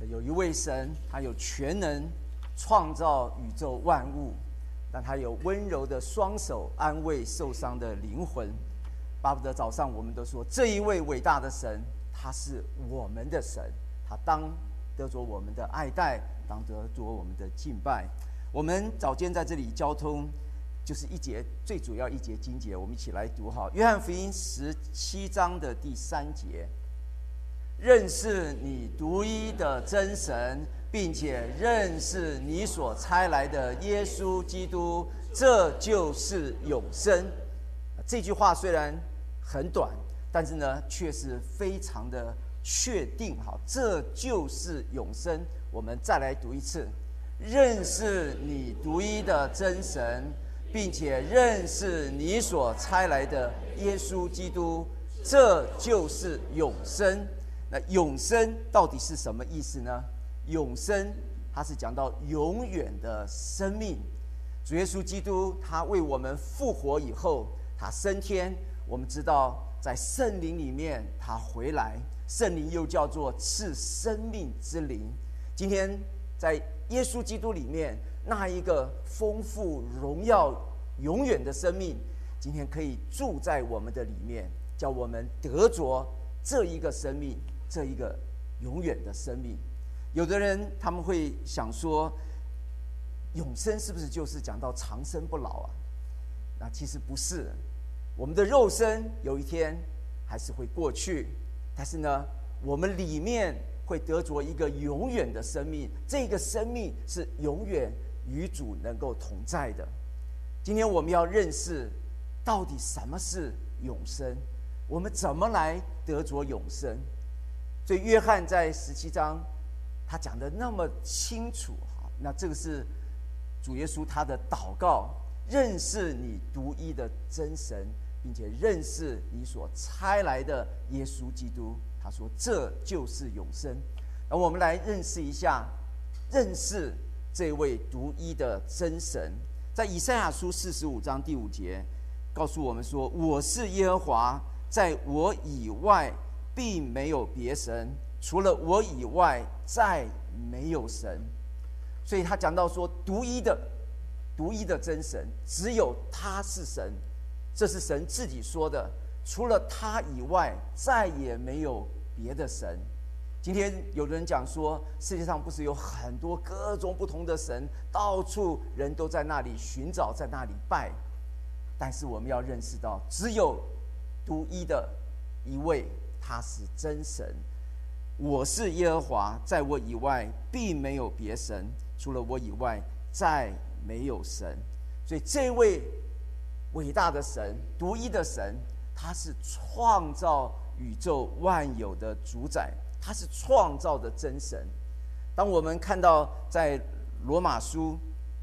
有一位神，他有全能创造宇宙万物，但他有温柔的双手安慰受伤的灵魂。巴不得早上我们都说，这一位伟大的神，他是我们的神，他当得着我们的爱戴，当得着我们的敬拜。我们早间在这里交通，就是一节最主要一节经节，我们一起来读哈。约翰福音17章的第3节，认识你独一的真神，并且认识你所差来的耶稣基督，这就是永生。这句话虽然很短，但是呢，却是非常的确定。好，这就是永生。我们再来读一次：认识你独一的真神，并且认识你所差来的耶稣基督，这就是永生。那永生到底是什么意思呢？永生它是讲到永远的生命。主耶稣基督他为我们复活以后，他升天，我们知道在圣灵里面他回来，圣灵又叫做赐生命之灵。今天在耶稣基督里面，那一个丰富荣耀永远的生命，今天可以住在我们的里面，叫我们得着这一个生命，这一个永远的生命。有的人他们会想说，永生是不是就是讲到长生不老啊？那其实不是，我们的肉身有一天还是会过去，但是呢，我们里面会得着一个永远的生命，这个生命是永远与主能够同在的。今天我们要认识到底什么是永生，我们怎么来得着永生。所以约翰在17章他讲的那么清楚，那这个是主耶稣他的祷告，认识你独一的真神，并且认识你所差来的耶稣基督。他说这就是永生。那我们来认识一下，认识这位独一的真神。在以赛亚书45章第5节告诉我们说，我是耶和华，在我以外并没有别神，除了我以外再没有神。所以他讲到说，独一的真神，只有他是神，这是神自己说的，除了他以外再也没有别的神。今天有人讲说，世界上不是有很多各种不同的神，到处人都在那里寻找，在那里拜，但是我们要认识到，只有独一的一位，他是真神。我是耶和华，在我以外并没有别神，除了我以外再没有神。所以这位伟大的神，独一的神，他是创造宇宙万有的主宰，他是创造的真神。当我们看到在罗马书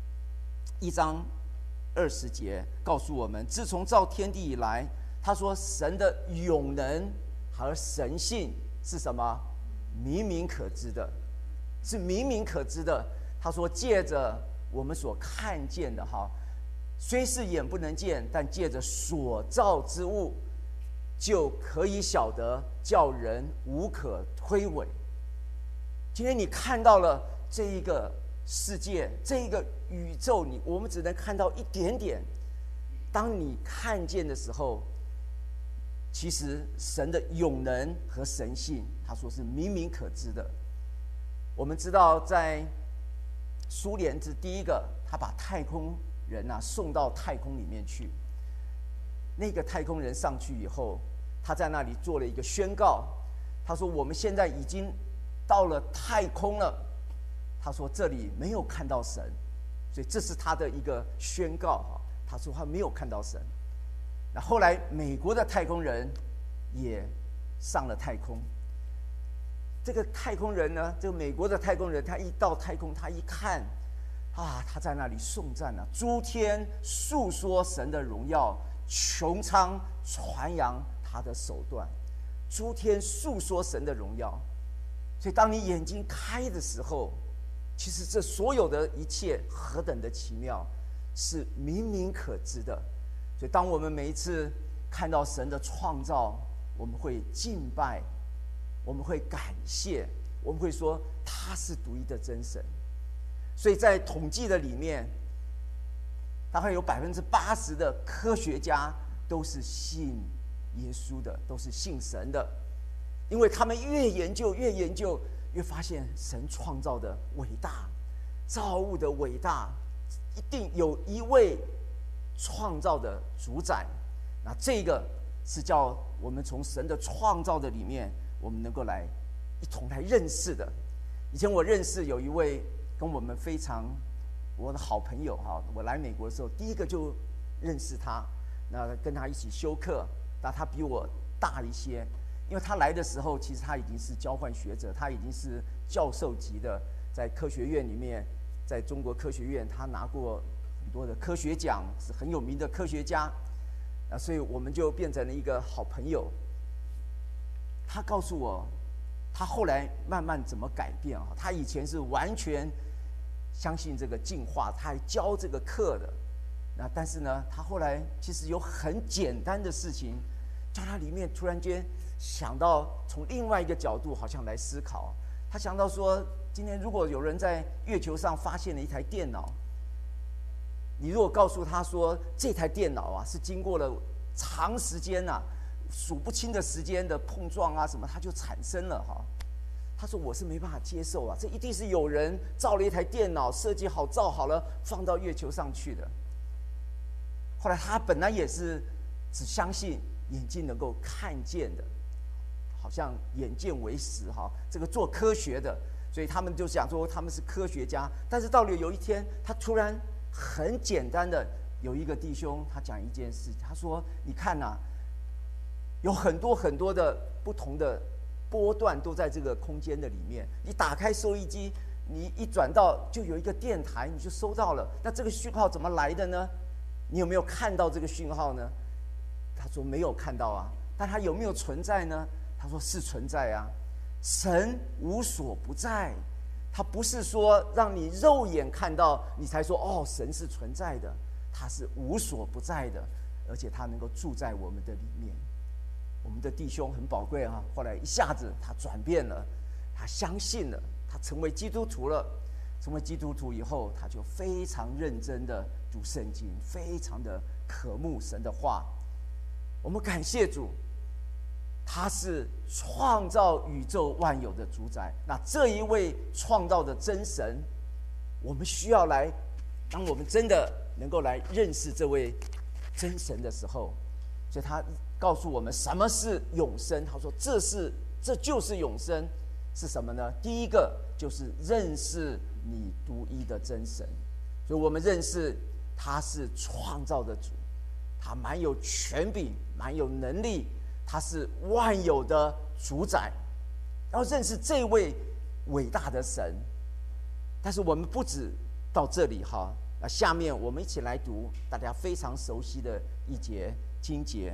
1章20节告诉我们，自从造天地以来，他说神的永能和神性是什么？明明可知的，是明明可知的。他说借着我们所看见的，虽是眼不能见，但借着所造之物就可以晓得，叫人无可推诿。今天你看到了这一个世界，这一个宇宙，我们只能看到一点点。当你看见的时候，其实神的永能和神性，他说是明明可知的。我们知道在苏联是第一个，他把太空人送到太空里面去。那个太空人上去以后，他在那里做了一个宣告，他说我们现在已经到了太空了，他说这里没有看到神，所以这是他的一个宣告。他说他没有看到神。那后来美国的太空人也上了太空。这个太空人呢，这个美国的太空人，他一到太空，他一看他在那里颂赞诸天述说神的荣耀，穹苍传扬他的手段。诸天述说神的荣耀。所以当你眼睛开的时候，其实这所有的一切何等的奇妙，是明明可知的。所以当我们每一次看到神的创造，我们会敬拜，我们会感谢， 我们会说他是独一的真神。所以在统计的里面，大概有80%的科学家都是信耶稣的，都是信神的，因为他们越研究越发现神创造的伟大，造物的伟大，一定有一位创造的主宰。那这个是叫我们从神的创造的里面，我们能够来一同来认识的。以前我认识有一位跟我们非常我的好朋友哈，我来美国的时候，第一个就认识他，那跟他一起修课，那他比我大一些，因为他来的时候，其实他已经是交换学者，他已经是教授级的，在科学院里面，在中国科学院，他拿过很多的科学奖，是很有名的科学家，所以我们就变成了一个好朋友。他告诉我，他后来慢慢怎么改变啊？他以前是完全相信这个进化，他还教这个课的。那但是呢，他后来其实有很简单的事情，叫他里面突然间想到从另外一个角度，好像来思考。他想到说，今天如果有人在月球上发现了一台电脑，你如果告诉他说这台电脑啊是经过了长时间啊数不清的时间的碰撞啊什么，它就产生了哈。他说我是没办法接受啊，这一定是有人造了一台电脑，设计好造好了放到月球上去的。后来他本来也是只相信眼睛能够看见的，好像眼见为实哈，这个做科学的，所以他们就想说他们是科学家。但是到了有一天，他突然很简单的有一个弟兄，他讲一件事，他说：“你看呐，有很多很多的不同的波段都在这个空间的里面。你打开收音机，你一转到就有一个电台，你就收到了。那这个讯号怎么来的呢？你有没有看到这个讯号呢？”他说没有看到啊。但它有没有存在呢？他说是存在啊。神无所不在，他不是说让你肉眼看到你才说哦，神是存在的，他是无所不在的，而且他能够住在我们的里面。我们的弟兄很宝贵啊，后来一下子他转变了，他相信了，他成为基督徒了。成为基督徒以后，他就非常认真的读圣经，非常的渴慕神的话。我们感谢主，他是创造宇宙万有的主宰。那这一位创造的真神，我们需要来，当我们真的能够来认识这位真神的时候，所以他告诉我们什么是永生。他说这就是永生，是什么呢？第一个就是认识你独一的真神。所以我们认识他是创造的主，他蛮有权柄，蛮有能力，他是万有的主宰。要认识这位伟大的神。但是我们不止到这里哈，那下面我们一起来读大家非常熟悉的一节经节。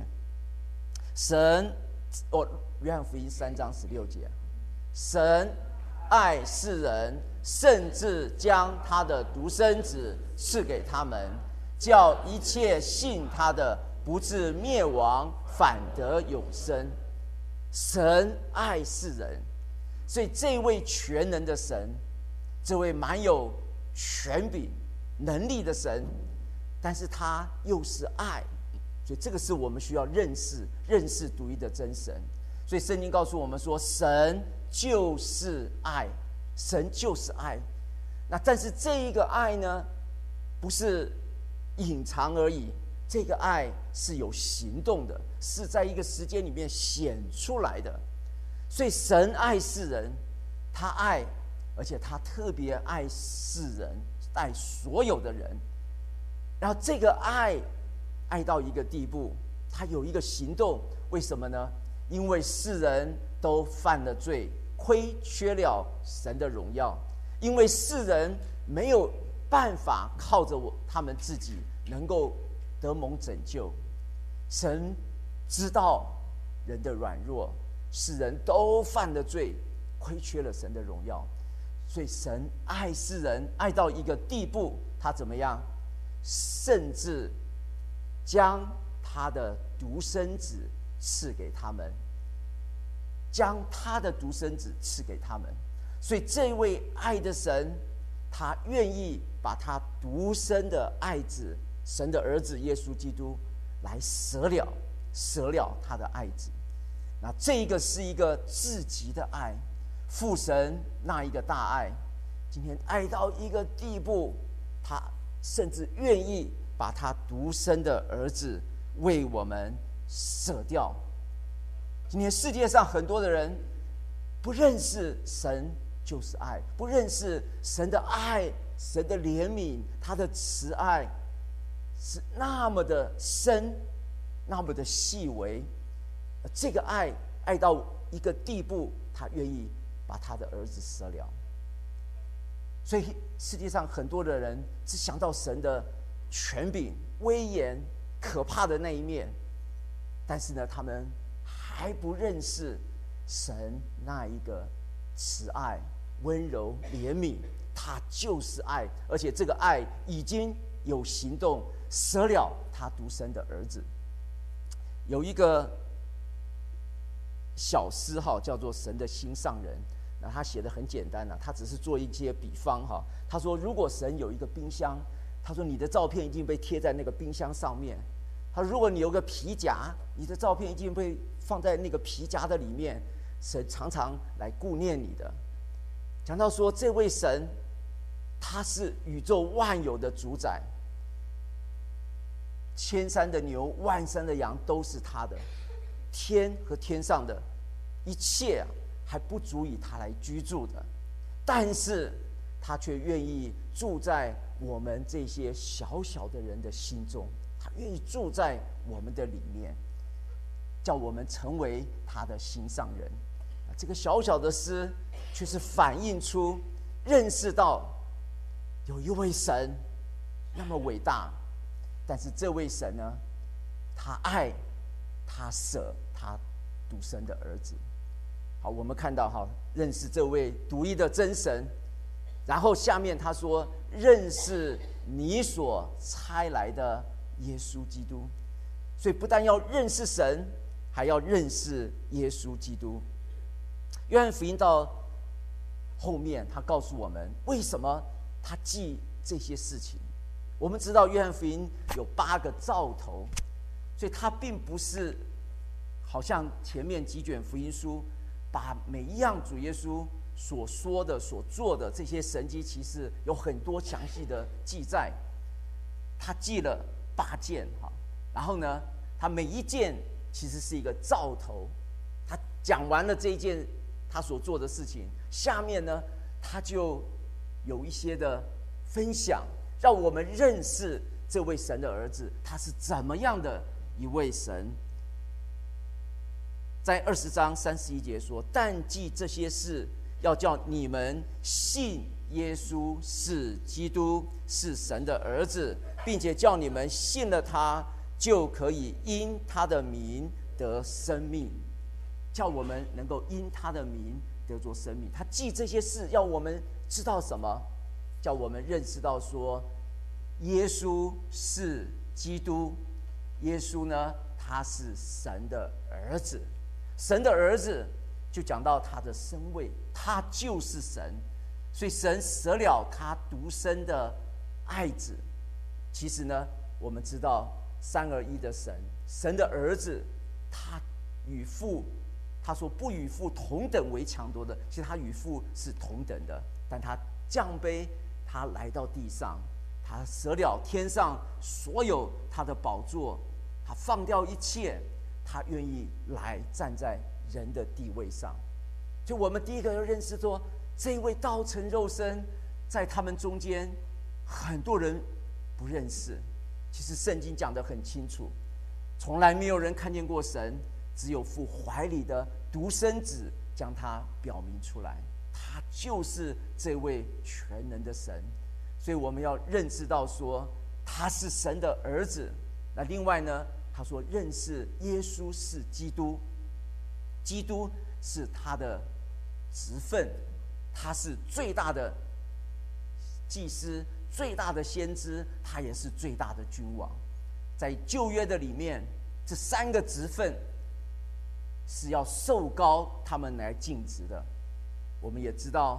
约翰福音3章16节，神爱世人，甚至将他的独生子赐给他们，叫一切信他的不至灭亡，反得永生。神爱世人，所以这位全能的神，这位蛮有权柄能力的神，但是他又是爱，所以这个是我们需要认识独一的真神。所以圣经告诉我们说，神就是爱，神就是爱。那但是这一个爱呢，不是隐藏而已，这个爱是有行动的，是在一个时间里面显出来的。所以神爱世人，他爱，而且他特别爱世人，爱所有的人。然后这个爱到一个地步，他有一个行动。为什么呢？因为世人都犯了罪，亏缺了神的荣耀。因为世人没有办法靠着他们自己能够得蒙拯救。神知道人的软弱，世人都犯了罪，亏缺了神的荣耀。所以神爱世人，爱到一个地步，他怎么样？甚至将他的独生子赐给他们，将他的独生子赐给他们。 所以这位爱的神，他愿意把他独生的爱子，神的儿子耶稣基督来舍了他的爱子。那这一个是一个至极的爱，父神那一个大爱，今天爱到一个地步，他甚至愿意把他独生的儿子为我们舍掉。今天世界上很多的人不认识神就是爱，不认识神的爱，神的怜悯，他的慈爱是那么的深，那么的细微。这个爱到一个地步，他愿意把他的儿子舍了。所以世界上很多的人只想到神的权柄、威严、可怕的那一面，但是呢，他们还不认识神那一个慈爱、温柔、怜悯，他就是爱，而且这个爱已经有行动，舍了他独生的儿子。有一个小诗叫做《神的心上人》，那他写的很简单，他只是做一些比方他说，如果神有一个冰箱，他说你的照片已经被贴在那个冰箱上面。他说，如果你有个皮夹，你的照片已经被放在那个皮夹的里面，神常常来顾念你的。讲到说，这位神他是宇宙万有的主宰，千山的牛，万山的羊都是他的，天和天上的一切还不足以他来居住的，但是他却愿意住在我们这些小小的人的心中，他愿意住在我们的里面，叫我们成为他的心上人。这个小小的诗却是反映出认识到有一位神那么伟大，但是这位神呢，他爱，他舍他独生的儿子。好，我们看到认识这位独一的真神，然后下面他说，认识你所差来的耶稣基督。所以不但要认识神，还要认识耶稣基督。约翰福音到后面，他告诉我们为什么他记这些事情。我们知道约翰福音有8个兆头，所以他并不是好像前面几卷福音书把每一样主耶稣所说的、所做的这些神迹奇事有很多详细的记载。他记了8件，然后呢，他每一件其实是一个兆头。他讲完了这一件他所做的事情，下面呢，他就有一些的分享，让我们认识这位神的儿子他是怎么样的一位神。在20章31节说，但记这些事，要叫你们信耶稣是基督，是神的儿子，并且叫你们信了他，就可以因他的名得生命。叫我们能够因他的名得着生命。他记这些事，要我们知道什么？叫我们认识到说，耶稣是基督，耶稣呢，他是神的儿子。神的儿子就讲到他的身位，他就是神。所以神舍了他独生的爱子。其实呢，我们知道三而一的神，神的儿子，他与父，他说不与父同等为强夺的，其实他与父是同等的，但他降卑，他来到地上，他舍了天上所有他的宝座，他放掉一切，他愿意来站在人的地位上。就我们第一个要认识说，这一位道成肉身，在他们中间很多人不认识。其实圣经讲得很清楚，从来没有人看见过神，只有父怀里的独生子将他表明出来，他就是这位全能的神。所以我们要认识到说，他是神的儿子。那另外呢，他说认识耶稣是基督，基督是他的职分，他是最大的祭司，最大的先知，他也是最大的君王。在旧约的里面，这3个职分是要受膏他们来尽职的。我们也知道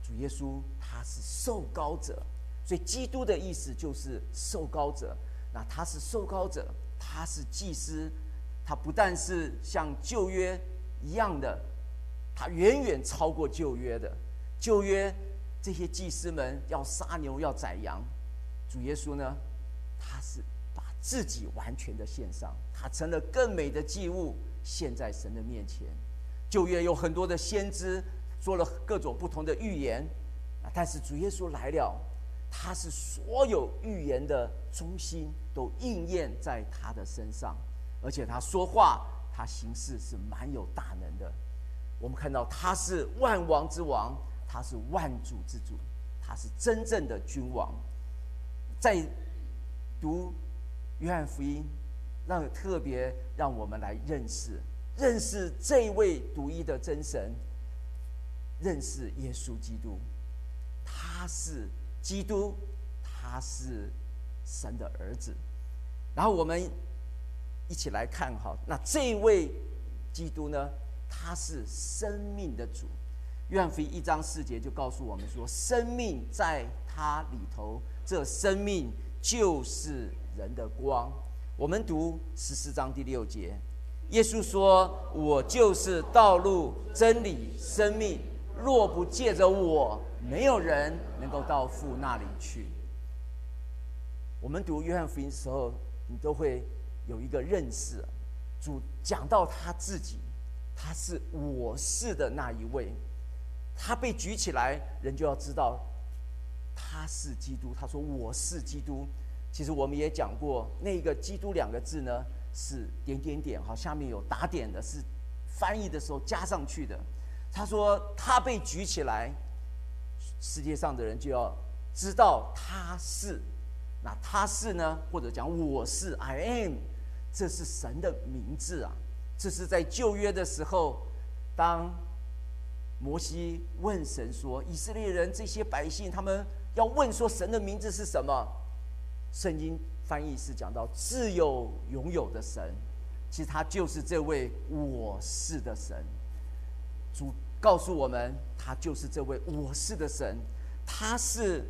主耶稣他是受膏者，所以基督的意思就是受膏者。那他是受膏者，他是祭司，他不但是像旧约一样的，他远远超过旧约的。旧约这些祭司们要杀牛要宰羊，主耶稣呢，他是把自己完全的献上，他成了更美的祭物，献在神的面前。旧约有很多的先知做了各种不同的预言，但是主耶稣来了，他是所有预言的中心，都应验在他的身上，而且他说话，他行事是蛮有大能的。我们看到他是万王之王，他是万主之主，他是真正的君王。在读约翰福音，特别让我们来认识这位独一的真神，认识耶稣基督。他是基督，他是神的儿子。然后我们一起来看哈，那这位基督呢，他是生命的主。约翰福音1章4节就告诉我们说，生命在他里头，这生命就是人的光。我们读14章第6节，耶稣说：“我就是道路、真理、生命，若不借着我，没有人能够到父那里去。”我们读约翰福音的时候，你都会有一个认识，主讲到他自己，他是我是的那一位。他被举起来，人就要知道他是基督。他说我是基督。其实我们也讲过，那个基督2个字呢，是点点点，好，下面有打点的，是翻译的时候加上去的。他说他被举起来，世界上的人就要知道他是。那他是呢，或者讲我是 I am， 这是神的名字啊。这是在旧约的时候，当摩西问神说，以色列人这些百姓他们要问说神的名字是什么，圣经翻译是讲到自有永有的神，其实他就是这位我是的神。主告诉我们，他就是这位我是的神，他是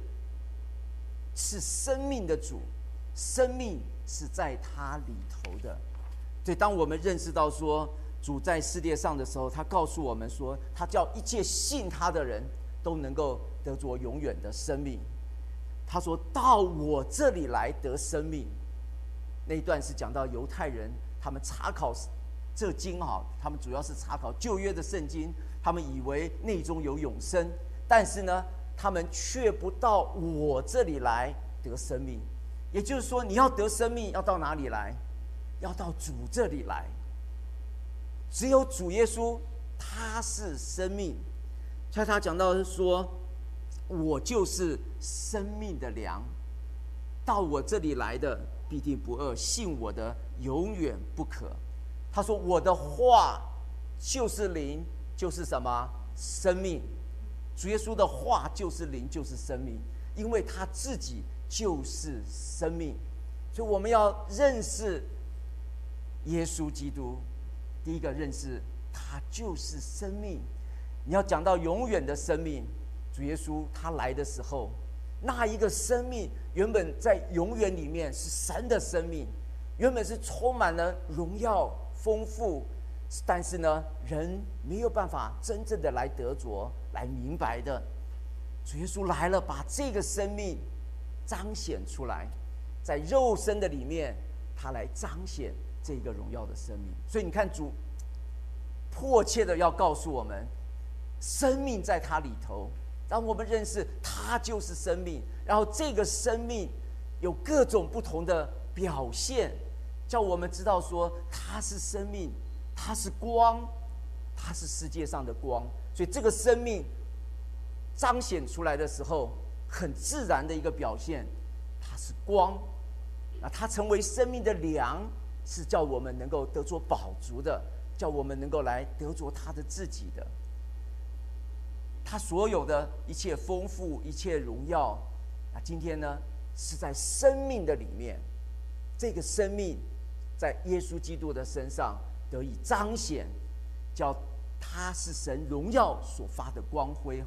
生命的主，生命是在他里头的。所以当我们认识到说主在世界上的时候，他告诉我们说，他叫一切信他的人都能够得着永远的生命。他说到我这里来得生命，那一段是讲到犹太人他们查考这经，他们主要是查考旧约的圣经，他们以为内中有永生，但是呢他们却不到我这里来得生命。也就是说，你要得生命要到哪里来？要到主这里来。只有主耶稣他是生命。像他讲到说，我就是生命的粮，到我这里来的必定不饿，信我的永远不渴。他说我的话就是灵，就是什么？生命。主耶稣的话就是灵，就是生命，因为他自己就是生命。所以我们要认识耶稣基督，第一个认识他就是生命。你要讲到永远的生命，主耶稣他来的时候，那一个生命原本在永远里面是神的生命，原本是充满了荣耀丰富，但是呢人没有办法真正的来得着来明白的。主耶稣来了，把这个生命彰显出来，在肉身的里面他来彰显这个荣耀的生命。所以你看，主迫切的要告诉我们，生命在他里头，让我们认识他就是生命，然后这个生命有各种不同的表现，叫我们知道说他是生命，他是光，他是世界上的光。所以这个生命彰显出来的时候，很自然的一个表现，它是光。那它成为生命的粮，是叫我们能够得着饱足的，叫我们能够来得着他的自己的。他所有的一切丰富，一切荣耀，那今天呢是在生命的里面，这个生命在耶稣基督的身上得以彰显，叫他是神荣耀所发的光辉。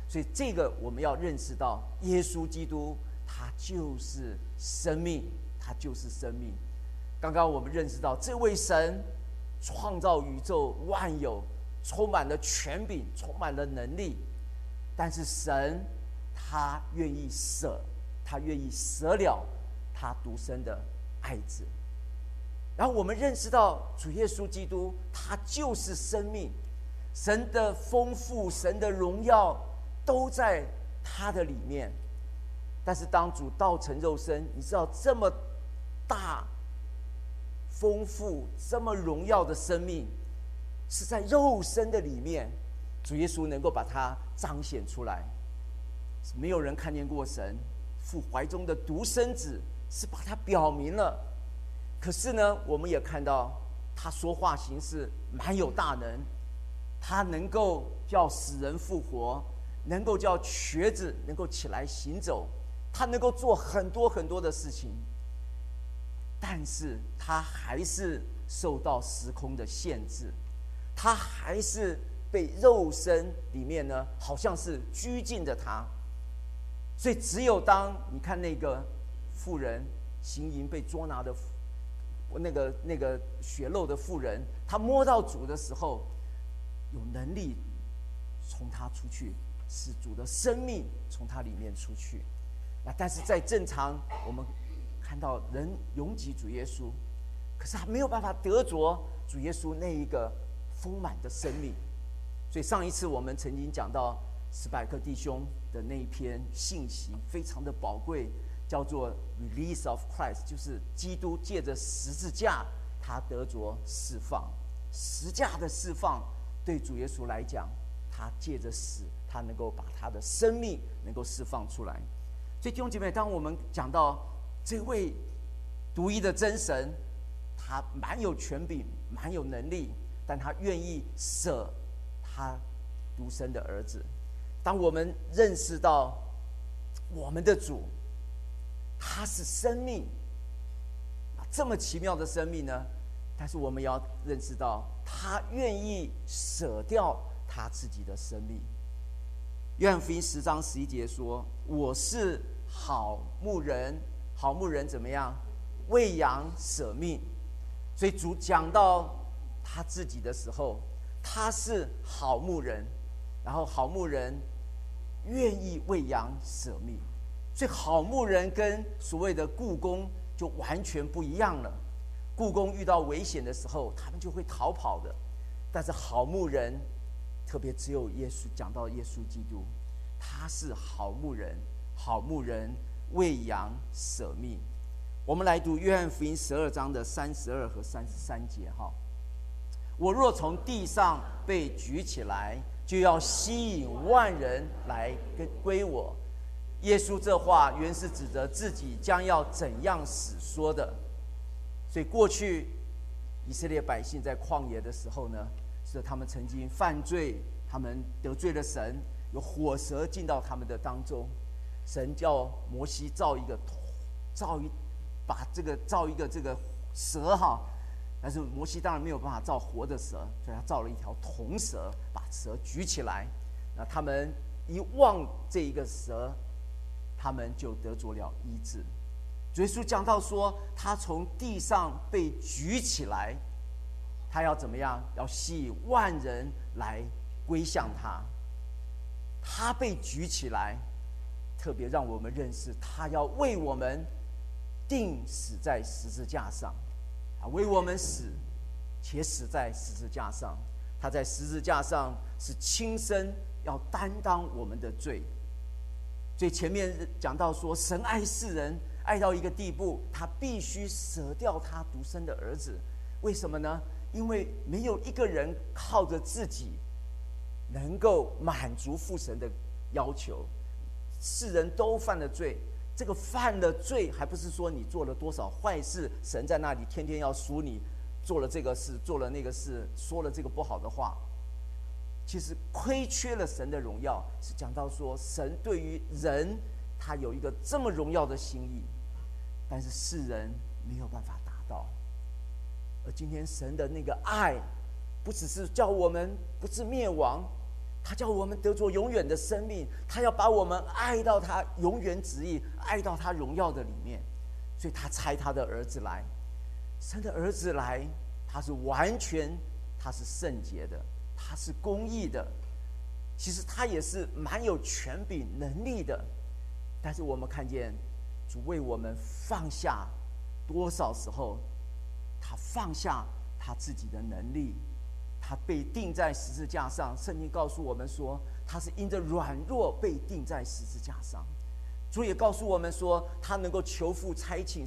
所以这个我们要认识到，耶稣基督他就是生命，他就是生命。刚刚我们认识到，这位神创造宇宙万有，充满了权柄，充满了能力，但是神他愿意舍了他独生的爱子。然后我们认识到主耶稣基督他就是生命，神的丰富，神的荣耀都在他的里面。但是当主道成肉身，你知道这么大丰富这么荣耀的生命是在肉身的里面，主耶稣能够把它彰显出来。没有人看见过神，父怀中的独生子是把它表明了。可是呢，我们也看到他说话行事蛮有大能，他能够叫死人复活，能够叫瘸子能够起来行走，他能够做很多很多的事情。但是他还是受到时空的限制，他还是被肉身里面呢，好像是拘禁着他。所以只有当你看那个妇人行淫被捉拿的那个血漏的妇人，她摸到主的时候，有能力从他出去，使主的生命从他里面出去。但是在正常我们看到人拥挤主耶稣，可是他没有办法得着主耶稣那一个丰满的生命。所以上一次我们曾经讲到史百克弟兄的那一篇信息非常的宝贵，叫做 Release of Christ， 就是基督借着十字架他得着释放。十架的释放对主耶稣来讲，他借着死，他能够把他的生命能够释放出来。所以弟兄姐妹，当我们讲到这位独一的真神，他蛮有权柄，蛮有能力，但他愿意舍他独生的儿子。当我们认识到我们的主他是生命，这么奇妙的生命呢，但是我们要认识到他愿意舍掉他自己的生命。约翰福音10章11节说，我是好牧人，好牧人怎么样？为羊舍命。所以主讲到他自己的时候，他是好牧人，然后好牧人愿意为羊舍命。所以好牧人跟所谓的雇工就完全不一样了。雇工遇到危险的时候，他们就会逃跑的，但是好牧人，特别只有耶稣讲到耶稣基督，他是好牧人，好牧人为羊舍命。我们来读约翰福音12章的32和33节哈。我若从地上被举起来，就要吸引万人来归我。耶稣这话原是指着自己将要怎样死说的。所以过去以色列百姓在旷野的时候呢，是他们曾经犯罪，他们得罪了神，有火蛇进到他们的当中。神叫摩西造一个这个蛇哈，但是摩西当然没有办法造活的蛇，所以他造了一条铜蛇，把蛇举起来。那他们一望这一个蛇，他们就得着了医治。主耶稣讲到说，他从地上被举起来，他要怎么样？要吸引万人来归向他。他被举起来，特别让我们认识，他要为我们钉死在十字架上，为我们死，且死在十字架上。他在十字架上是亲身要担当我们的罪。所以前面讲到说，神爱世人，爱到一个地步，他必须舍掉他独生的儿子。为什么呢？因为没有一个人靠着自己能够满足父神的要求。世人都犯了罪，这个犯了罪，还不是说你做了多少坏事，神在那里天天要数你做了这个事，做了那个事，说了这个不好的话。其实亏缺了神的荣耀，是讲到说神对于人他有一个这么荣耀的心意，但是世人没有办法达到。而今天神的那个爱，不只是叫我们不是灭亡， 他叫我们得着永远的生命，他要把我们爱到他永远旨意，爱到他荣耀的里面，所以他差他的儿子来。神的儿子来，他是完全，他是圣洁的，他是公义的，其实他也是蛮有权柄能力的。但是我们看见主为我们放下，多少时候他放下他自己的能力，他被钉在十字架上。圣经告诉我们说，他是因着软弱被钉在十字架上。主也告诉我们说，他能够求父差遣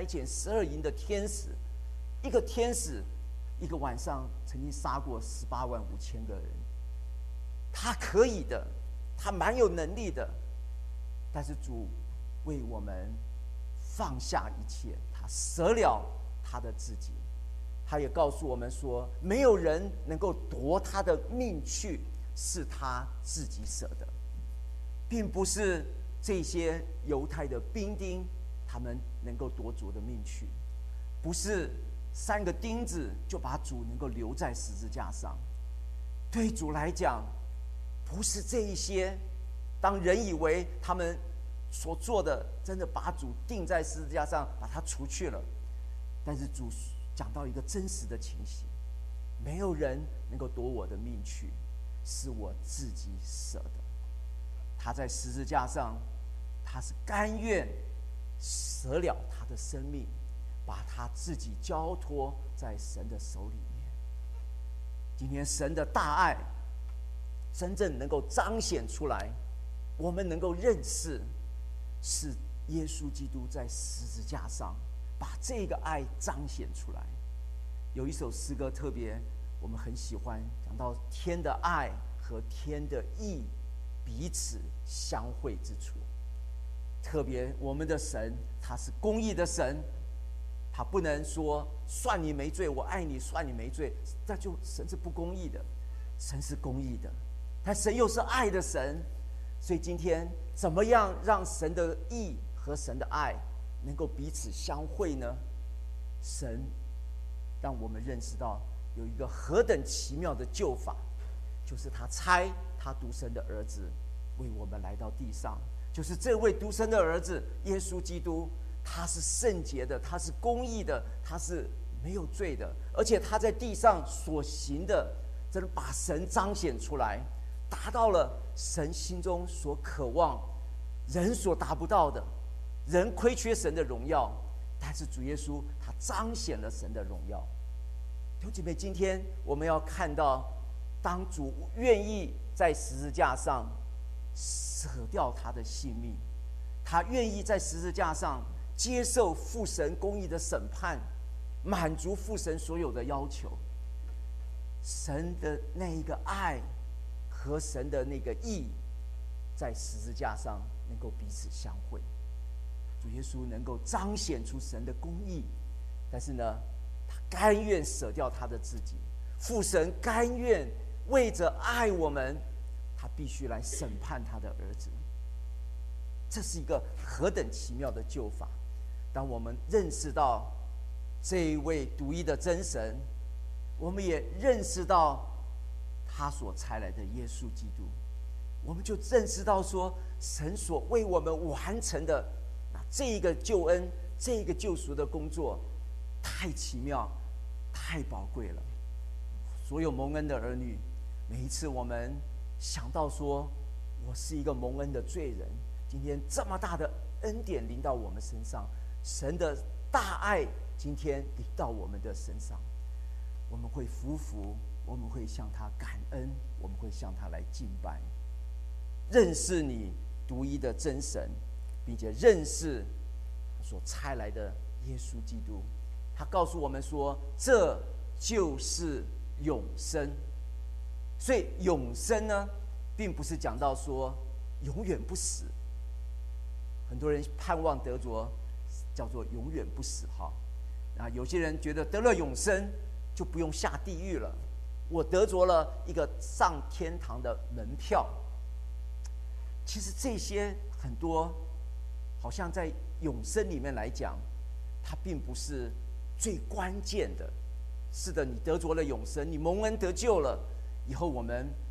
12营的天使，一个天使一个晚上曾经杀过18万5千个人。他可以的，他蛮有能力的。但是主为我们放下一切，他舍了他的自己。他也告诉我们说，没有人能够夺他的命去，是他自己舍的，并不是这些犹太的兵丁他们能够夺主的命去，不是3个钉子就把主能够留在十字架上。对主来讲，不是这一些，当人以为他们所做的真的把主钉在十字架上，把他除去了，但是主讲到一个真实的情形，没有人能够夺我的命去，是我自己舍的。他在十字架上，他是甘愿舍了他的生命，把他自己交托在神的手里面。今天神的大爱真正能够彰显出来，我们能够认识，是耶稣基督在十字架上把这个爱彰显出来。有一首诗歌特别我们很喜欢，讲到天的爱和天的义彼此相会之处。特别我们的神，他是公义的神，他不能说算你没罪，我爱你，算你没罪，那就神是不公义的。神是公义的，但神又是爱的神。所以今天怎么样让神的义和神的爱能够彼此相会呢？神让我们认识到有一个何等奇妙的救法，就是他差他独生的儿子为我们来到地上。就是这位独生的儿子耶稣基督，他是圣洁的，他是公义的，他是没有罪的，而且他在地上所行的真的把神彰显出来，达到了神心中所渴望人所达不到的，人亏缺神的荣耀，但是主耶稣他彰显了神的荣耀。弟兄姐妹，今天我们要看到，当主愿意在十字架上舍掉他的性命，他愿意在十字架上接受父神公义的审判，满足父神所有的要求。神的那一个爱和神的那个义，在十字架上能够彼此相会。主耶稣能够彰显出神的公义，但是呢，他甘愿舍掉他的自己。父神甘愿为着爱我们，他必须来审判他的儿子。这是一个何等奇妙的救法！当我们认识到这一位独一的真神，我们也认识到他所差来的耶稣基督，我们就认识到说，神所为我们完成的这一个救恩，这一个救赎的工作，太奇妙，太宝贵了。所有蒙恩的儿女，每一次我们想到说，我是一个蒙恩的罪人，今天这么大的恩典临到我们身上，神的大爱今天临到我们的身上，我们会匍匐，我们会向他感恩，我们会向他来敬拜，认识你独一的真神，并且认识所差来的耶稣基督。他告诉我们说，这就是永生。所以永生呢，并不是讲到说永远不死。很多人盼望得着叫做永远不死哈。有些人觉得得了永生就不用下地狱了，我得着了一个上天堂的门票。其实这些很多好像在永生里面来讲，它并不是最关键的。是的，你得着了永生，你蒙恩得救了以后，我们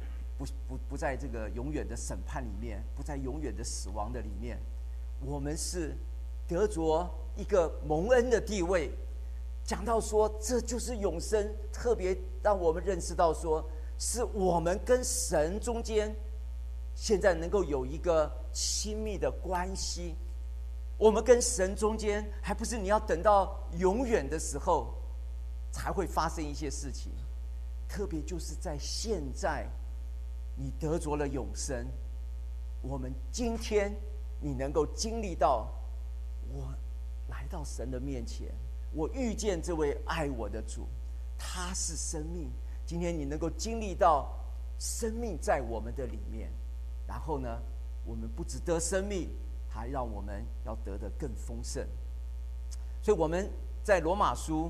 不在这个永远的审判里面，不在永远的死亡的里面，我们是得着一个蒙恩的地位。讲到说这就是永生，特别让我们认识到说，是我们跟神中间现在能够有一个亲密的关系。我们跟神中间还不是你要等到永远的时候才会发生一些事情，特别就是在现在你得着了永生，我们今天你能够经历到，我来到神的面前，我遇见这位爱我的主，他是生命。今天你能够经历到生命在我们的里面，然后呢，我们不只得生命，还让我们要得的更丰盛。所以我们在罗马书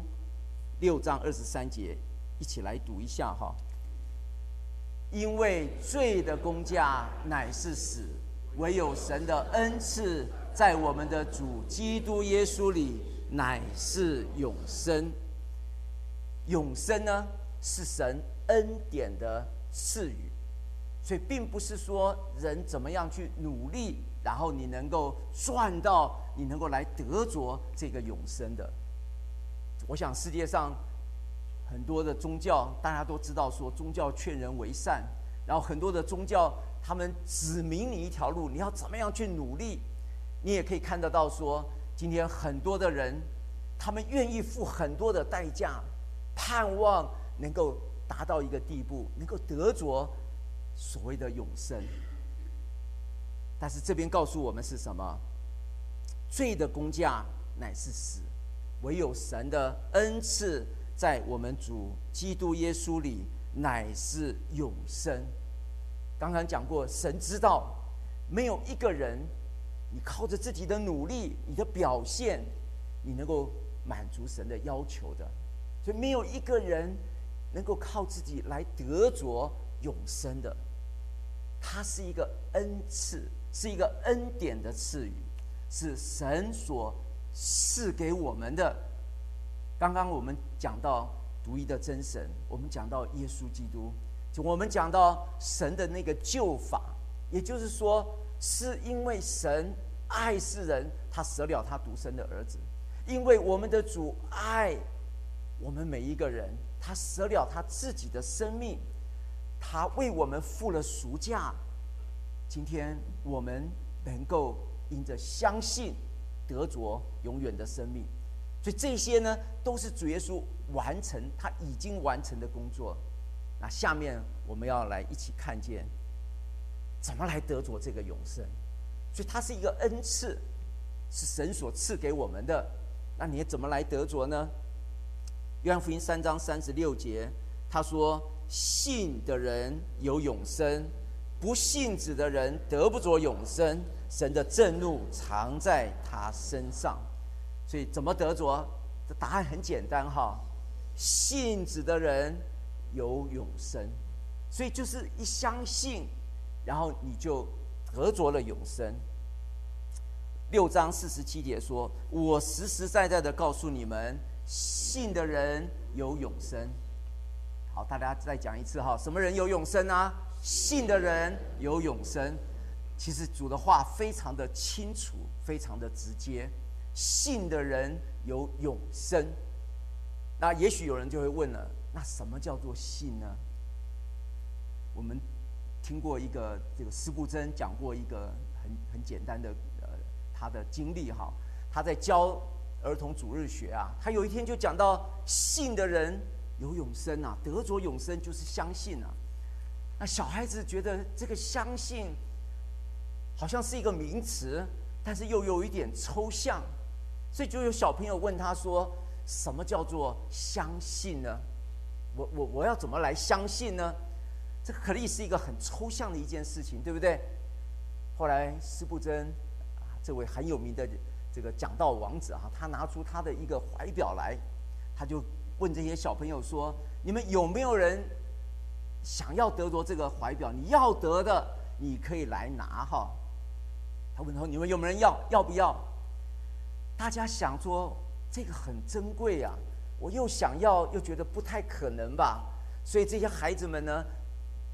6章23节一起来读一下哈。因为罪的工价乃是死，唯有神的恩赐在我们的主基督耶稣里乃是永生。永生呢，是神恩典的赐予，所以并不是说人怎么样去努力，然后你能够赚到，你能够来得着这个永生的。我想世界上很多的宗教，大家都知道说宗教劝人为善，然后很多的宗教他们指明你一条路，你要怎么样去努力。你也可以看得到说，今天很多的人他们愿意付很多的代价，盼望能够达到一个地步，能够得着所谓的永生。但是这边告诉我们是什么？罪的工价乃是死，唯有神的恩赐在我们主基督耶稣里乃是永生。刚刚讲过，神知道没有一个人你靠着自己的努力，你的表现，你能够满足神的要求的。所以没有一个人能够靠自己来得着永生的。它是一个恩赐，是一个恩典的赐予，是神所赐给我们的。刚刚我们讲到独一的真神，我们讲到耶稣基督，我们讲到神的那个救法，也就是说，是因为神爱世人，他舍了他独生的儿子。因为我们的主爱我们每一个人，他舍了他自己的生命，他为我们付了赎价。今天我们能够因着相信得着永远的生命，所以这些呢，都是主耶稣完成，他已经完成的工作。那下面我们要来一起看见怎么来得着这个永生。所以它是一个恩赐，是神所赐给我们的。那你怎么来得着呢？约翰福音3章36节，他说：信的人有永生，不信子的人得不着永生，神的震怒藏在他身上。所以怎么得着？这答案很简单哈，信子的人有永生。所以就是一相信，然后你就得着了永生。6章47节说：我实实在在的告诉你们，信的人有永生。好，大家再讲一次哈，什么人有永生啊？信的人有永生。其实主的话非常的清楚，非常的直接，信的人有永生。那也许有人就会问了，那什么叫做信呢？我们听过一个这个施布真讲过一个很简单的他的经历哈，他在教儿童主日学啊，他有一天就讲到信的人有永生啊，得着永生就是相信啊。那小孩子觉得这个相信好像是一个名词，但是又有一点抽象，所以就有小朋友问他说：什么叫做相信呢？我要怎么来相信呢？这可以是一个很抽象的一件事情，对不对？后来施布真这位很有名的这个讲道王子啊，他拿出他的一个怀表来，他就问这些小朋友说：你们有没有人想要得着这个怀表？你要得的，你可以来拿哈。他问说：你们有没有人要不要？大家想说这个很珍贵啊，我又想要，又觉得不太可能吧。所以这些孩子们呢，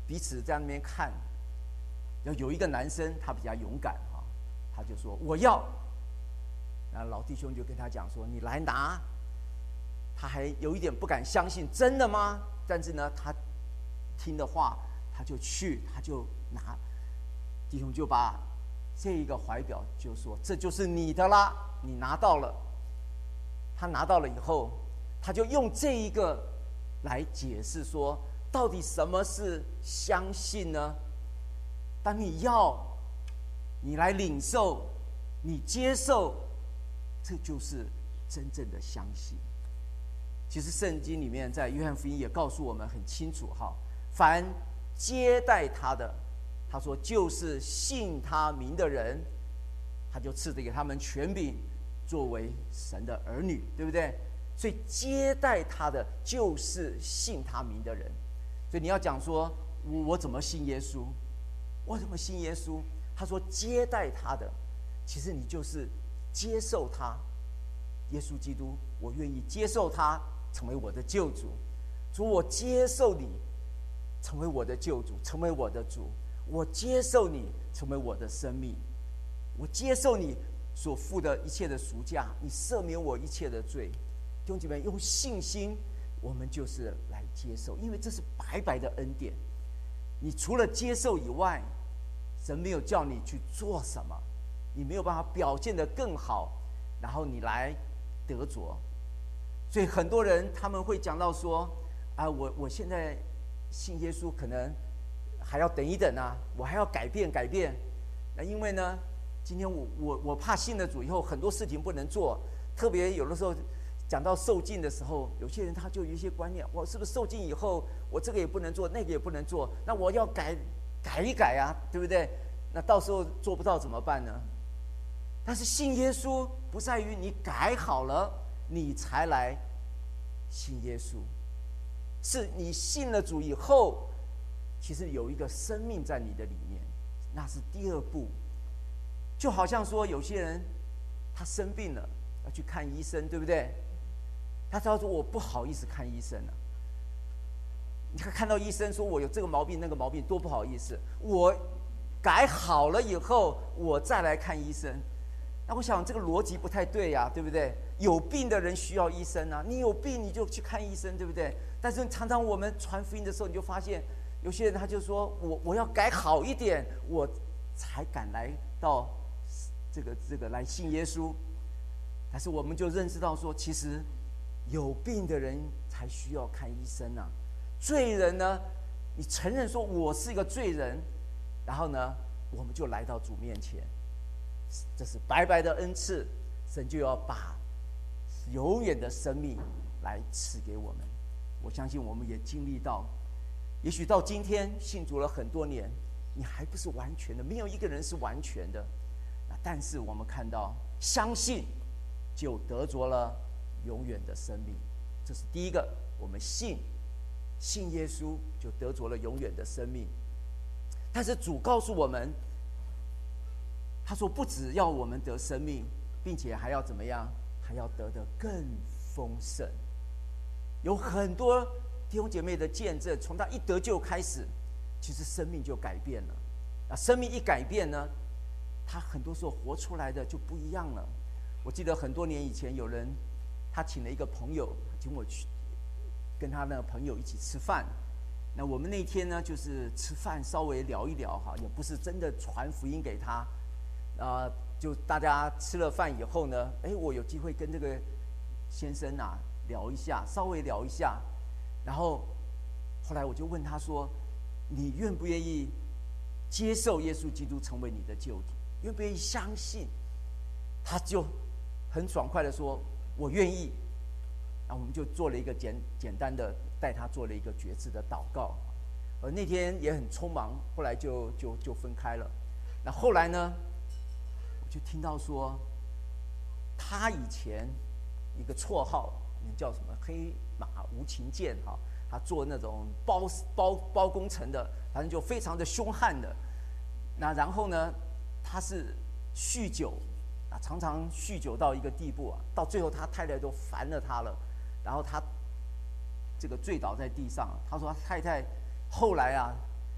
彼此在那边看。有一个男生他比较勇敢哈，他就说我要。那老弟兄就跟他讲说你来拿。他还有一点不敢相信，真的吗？但是呢，他听的话，他就去，他就拿。弟兄就把这一个怀表就说这就是你的啦，你拿到了。他拿到了以后，他就用这一个来解释说，到底什么是相信呢？当你要，你来领受，你接受，这就是真正的相信。其实圣经里面在约翰福音也告诉我们很清楚哈，凡接待他的，他说就是信他名的人，他就赐给他们权柄，作为神的儿女，对不对？所以接待他的就是信他名的人。所以你要讲说我怎么信耶稣？我怎么信耶稣？他说接待他的，其实你就是接受他，耶稣基督，我愿意接受他成为我的救主。主，我接受你成为我的救主，成为我的主。我接受你成为我的生命，我接受你所付的一切的赎价，你赦免我一切的罪。弟兄姐妹，用信心，我们就是来接受，因为这是白白的恩典。你除了接受以外，神没有叫你去做什么，你没有办法表现得更好，然后你来得着。所以很多人他们会讲到说啊，我现在信耶稣可能还要等一等啊，我还要改变。那因为呢，今天我怕信了主以后很多事情不能做，特别有的时候讲到受浸的时候，有些人他就有一些观念，我是不是受浸以后我这个也不能做，那个也不能做，那我要改一改啊，对不对？那到时候做不到怎么办呢？但是信耶稣不在于你改好了你才来信耶稣，是你信了主以后，其实有一个生命在你的里面，那是第二步。就好像说有些人他生病了要去看医生，对不对？他说我不好意思看医生了，你看到医生说我有这个毛病那个毛病，多不好意思。我改好了以后我再来看医生，那我想这个逻辑不太对呀，对不对？有病的人需要医生啊，你有病你就去看医生，对不对？但是常常我们传福音的时候，你就发现有些人他就说我要改好一点，我才敢来到这个来信耶稣。但是我们就认识到说，其实有病的人才需要看医生啊。罪人呢，你承认说我是一个罪人，然后呢，我们就来到主面前，这是白白的恩赐，神就要把永远的生命来赐给我们。我相信我们也经历到，也许到今天信主了很多年，你还不是完全的，没有一个人是完全的。但是我们看到，相信就得着了永远的生命，这是第一个。我们信耶稣就得着了永远的生命。但是主告诉我们，他说不只要我们得生命，并且还要怎么样？还要得的更丰盛。有很多弟兄姐妹的见证，从他一得救开始，其实生命就改变了。那生命一改变呢，他很多时候活出来的就不一样了。我记得很多年以前，有人他请了一个朋友，请我去跟他那个朋友一起吃饭。那我们那天呢，就是吃饭稍微聊一聊哈，也不是真的传福音给他。就大家吃了饭以后呢，我有机会跟这个先生啊聊一下，稍微聊一下。然后后来我就问他说：“你愿不愿意接受耶稣基督成为你的救主？愿不愿意相信？”他就很爽快的说：“我愿意。”然后我们就做了一个简单的，带他做了一个决志的祷告。那天也很匆忙，后来就分开了。那后来呢，我就听到说，他以前一个绰号叫什么黑马无情剑哈，他做那种包工程的，反正就非常的凶悍的。那然后呢，他是酗酒啊，常常酗酒到一个地步啊，到最后他太太都烦了他了，然后他这个醉倒在地上。他说他太太后来啊，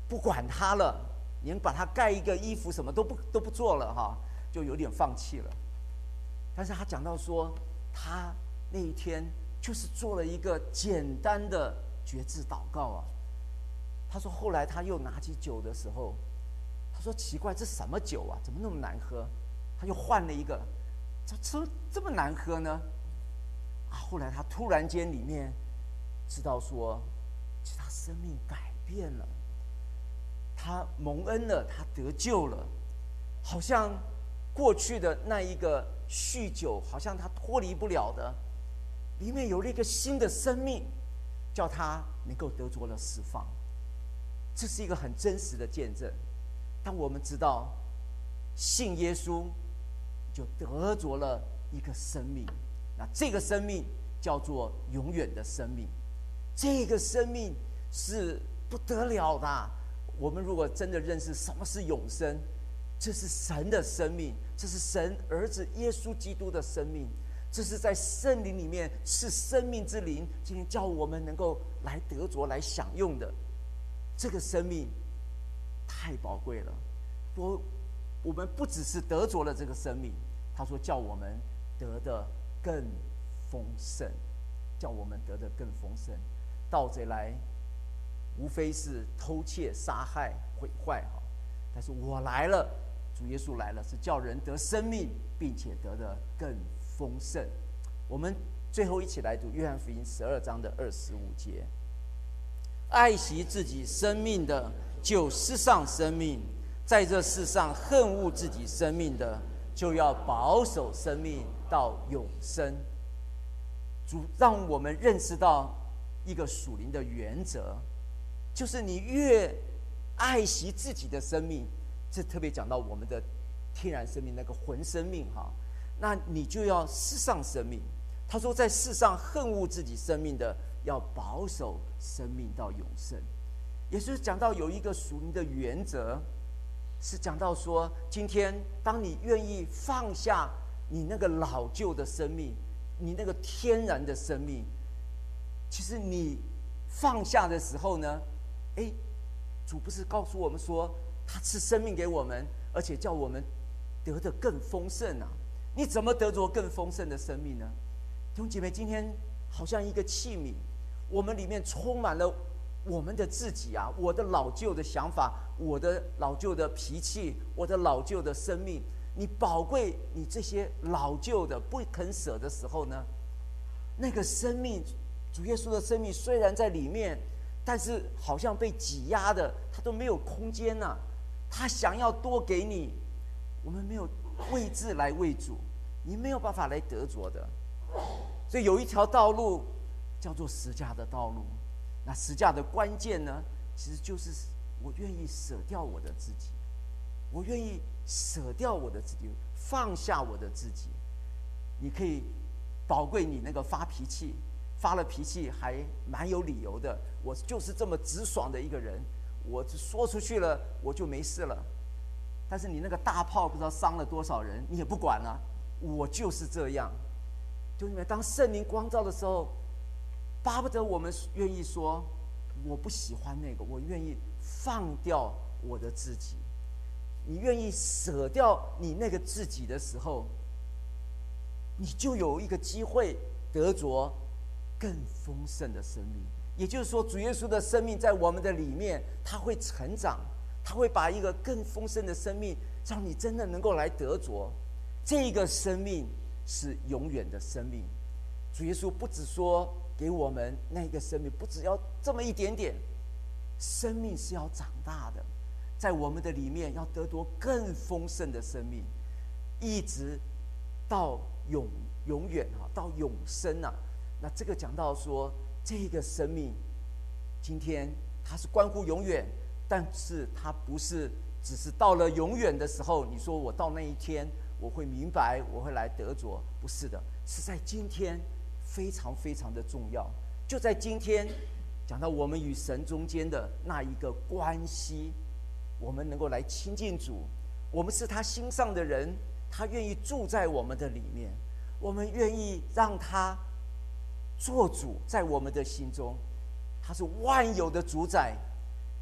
不管他了，连把他盖一个衣服什么都不做了哈，就有点放弃了。但是他讲到说，他那一天就是做了一个简单的决志祷告啊。他说后来他又拿起酒的时候，他说奇怪，这什么酒啊，怎么那么难喝？他又换了一个，这么难喝呢？后来他突然间里面知道说，其实他生命改变了，他蒙恩了，他得救了，好像过去的那一个酗酒，好像他脱离不了的，里面有了一个新的生命，叫他能够得着了释放。这是一个很真实的见证。当我们知道信耶稣，就得着了一个生命，那这个生命叫做永远的生命。这个生命是不得了的。我们如果真的认识什么是永生，这是神的生命，这是神儿子耶稣基督的生命，这是在圣灵里面是生命之灵，今天叫我们能够来得着来享用的这个生命太宝贵了。我们不只是得着了这个生命，他说叫我们得的更丰盛，叫我们得的更丰盛。盗贼来无非是偷窃杀害毁坏，但是我来了，主耶稣来了，是叫人得生命，并且得的更丰盛。我们最后一起来读约翰福音12章的25节，爱惜自己生命的就失丧生命，在这世上恨恶自己生命的，就要保守生命到永生。主让我们认识到一个属灵的原则，就是你越爱惜自己的生命，这特别讲到我们的天然生命，那个魂生命哈，那你就要失丧生命。他说在世上恨恶自己生命的，要保守生命到永生。也就是讲到有一个属灵的原则，是讲到说，今天当你愿意放下你那个老旧的生命，你那个天然的生命，其实你放下的时候呢，主不是告诉我们说他赐生命给我们，而且叫我们得的更丰盛啊。你怎么得着更丰盛的生命呢？弟兄姐妹，今天好像一个器皿，我们里面充满了我们的自己啊，我的老旧的想法，我的老旧的脾气，我的老旧的生命。你宝贵你这些老旧的不肯舍的时候呢，那个生命，主耶稣的生命虽然在里面，但是好像被挤压的，他都没有空间啊。他想要多给你，我们没有位置来为主，你没有办法来得着的。所以有一条道路叫做十架的道路。那十架的关键呢，其实就是我愿意舍掉我的自己，我愿意舍掉我的自己，放下我的自己。你可以宝贵你那个发脾气，发了脾气还蛮有理由的，我就是这么直爽的一个人，我说出去了我就没事了。但是你那个大炮不知道伤了多少人，你也不管了，我就是这样。就因为当圣灵光照的时候，巴不得我们愿意说，我不喜欢那个，我愿意放掉我的自己。你愿意舍掉你那个自己的时候，你就有一个机会得着更丰盛的生命。也就是说，主耶稣的生命在我们的里面，他会成长，他会把一个更丰盛的生命让你真的能够来得着。这个生命是永远的生命。主耶稣不只说给我们那个生命，不只要这么一点点，生命是要长大的，在我们的里面要得着更丰盛的生命，一直到永远到永生啊。那这个讲到说，这个生命今天它是关乎永远，但是它不是只是到了永远的时候，你说我到那一天我会明白，我会来得着，不是的，是在今天非常非常的重要。就在今天讲到我们与神中间的那一个关系，我们能够来亲近主，我们是他心上的人，他愿意住在我们的里面，我们愿意让他做主在我们的心中。他是万有的主宰，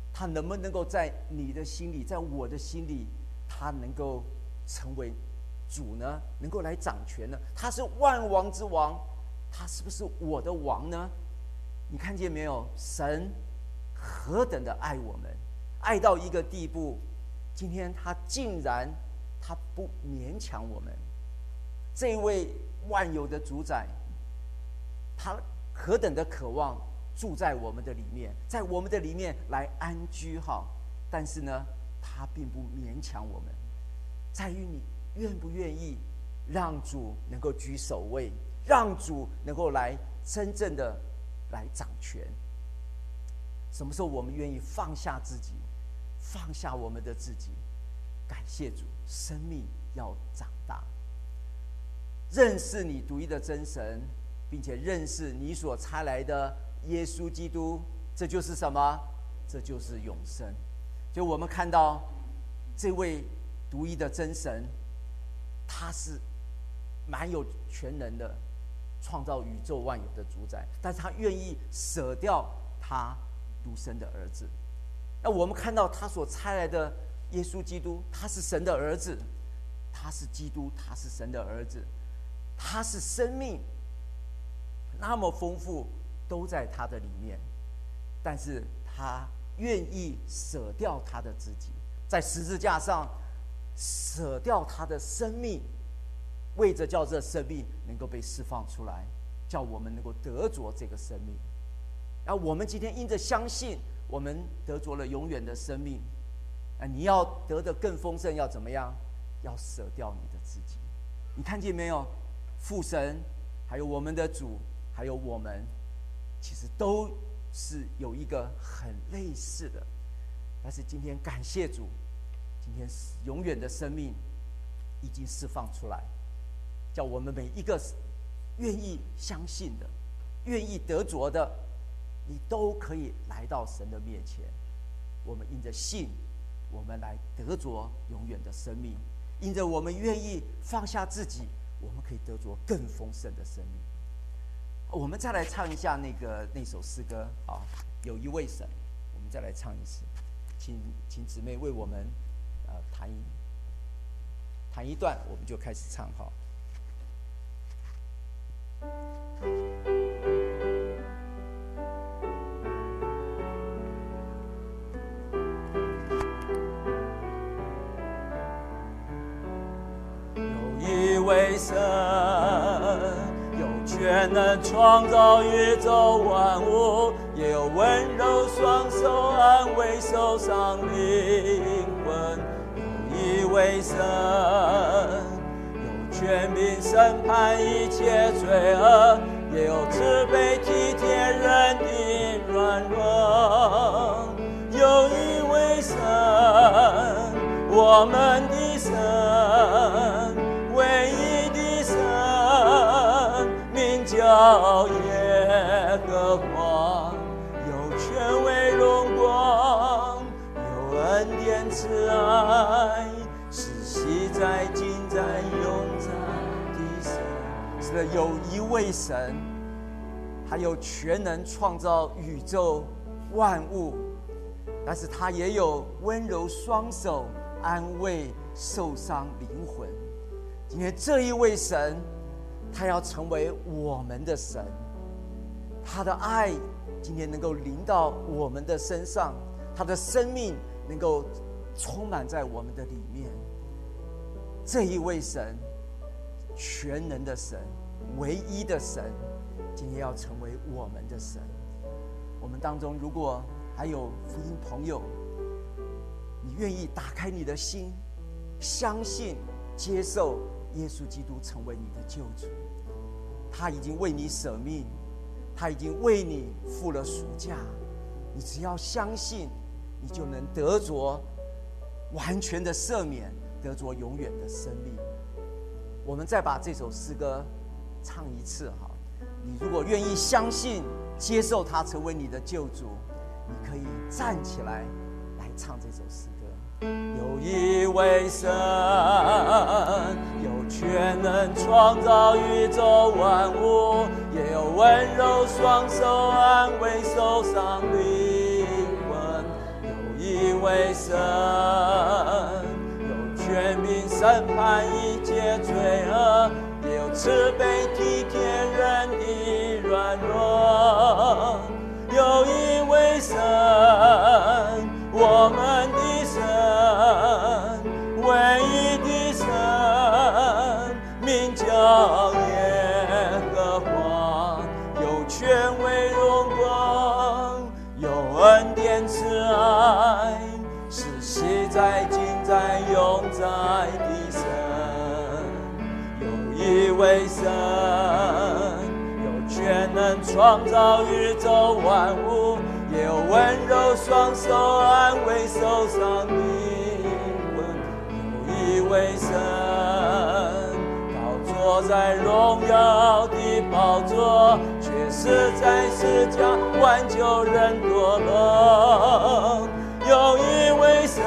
他能不能够在你的心里，在我的心里，他能够成为主呢？能够来掌权呢？他是万王之王，他是不是我的王呢？你看见没有？神何等的爱我们，爱到一个地步，今天他竟然他不勉强我们。这位万有的主宰，他何等的渴望住在我们的里面，在我们的里面来安居好。但是呢，他并不勉强我们，在于你愿不愿意让主能够居首位，让主能够来真正的来掌权。什么时候我们愿意放下自己，放下我们的自己，感谢主，生命要长大，认识你独一的真神，并且认识你所差来的耶稣基督，这就是什么？这就是永生。就我们看到这位独一的真神，他是蛮有全能的，创造宇宙万有的主宰，但是他愿意舍掉他独生的儿子。那我们看到他所差来的耶稣基督，他是神的儿子，他是基督，他是神的儿子，他是生命那么丰富都在他的里面，但是他愿意舍掉他的自己，在十字架上舍掉他的生命，为着叫这生命能够被释放出来，叫我们能够得着这个生命。然后我们今天因着相信，我们得着了永远的生命。你要得的更丰盛，要怎么样？要舍掉你的自己。你看见没有？父神，还有我们的主，还有我们，其实都是有一个很类似的。但是今天感谢主，今天永远的生命已经释放出来，叫我们每一个愿意相信的，愿意得着的，你都可以来到神的面前。我们因着信，我们来得着永远的生命；因着我们愿意放下自己，我们可以得着更丰盛的生命。我们再来唱一下那首诗歌啊，有一位神，我们再来唱一次，请姊妹为我们弹一段，我们就开始唱哈。有一位神，有全能创造宇宙万物，也有温柔双手安慰受伤灵魂。有一位神，有权柄审判一切罪恶，也有慈悲体贴人的软弱。有一位神，我们的神，唯一的神，名叫耶和华，有权威荣光，有恩典慈爱，是昔在今在永在的神。是的，有一位神，他有全能创造宇宙万物，但是他也有温柔双手安慰受伤灵魂。今天这一位神，他要成为我们的神，他的爱今天能够临到我们的身上，他的生命能够充满在我们的里面。这一位神，全能的神，唯一的神，今天要成为我们的神。我们当中如果还有福音朋友，你愿意打开你的心，相信接受耶稣基督成为你的救主，他已经为你舍命，他已经为你付了赎价，你只要相信，你就能得着完全的赦免，得着永远的生命。我们再把这首诗歌唱一次哈。你如果愿意相信接受他成为你的救主，你可以站起来来唱这首诗歌。有一位神，有全能创造宇宙万物，也有温柔双手安慰受伤灵魂。有位神，有权柄审判一切罪恶，也有慈悲体贴人的软弱。有一位神，我们的神，唯一的神，名叫耶和华，有权威荣光，有恩典慈爱，是昔在今在永在的神。有一位神，有全能创造宇宙万物，也有温柔双手安慰受伤的灵魂。有一位神，宝座在荣耀的宝座，却是在世上挽救人堕落。有一位神，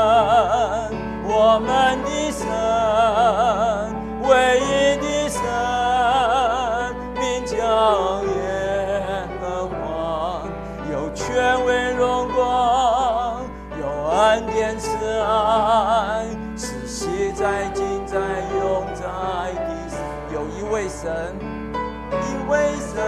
我们的神，唯一的神，名叫耶和华，有权威荣光，有恩典慈爱，是昔在今在永在的神。有一位神，一位神，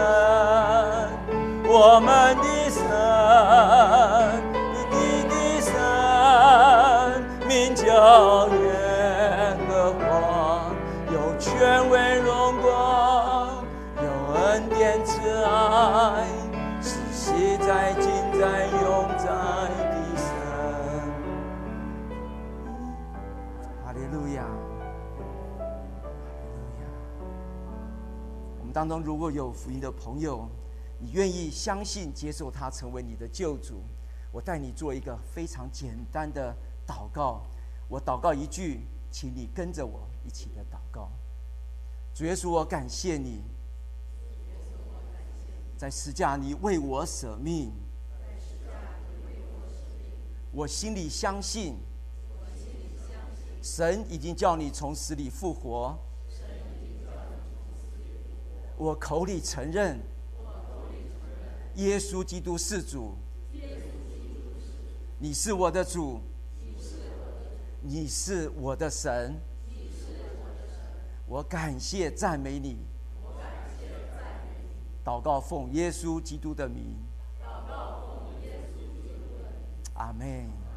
我们的神，你的神，名叫耶和华，有权威荣光，有恩典慈爱，是昔在今在永在的神。哈利路亚，哈利路亚。我们当中如果有福音的朋友，你愿意相信接受他成为你的救主，我带你做一个非常简单的祷告。我祷告一句，请你跟着我一起的祷告。主耶稣，我感谢你，在十架你为我舍命，我心里相信，神已经叫你从死里复活，我口里承认耶稣基督是主，你是我的主，你是我的神，我感谢赞美你，祷告奉耶稣基督的名，阿们。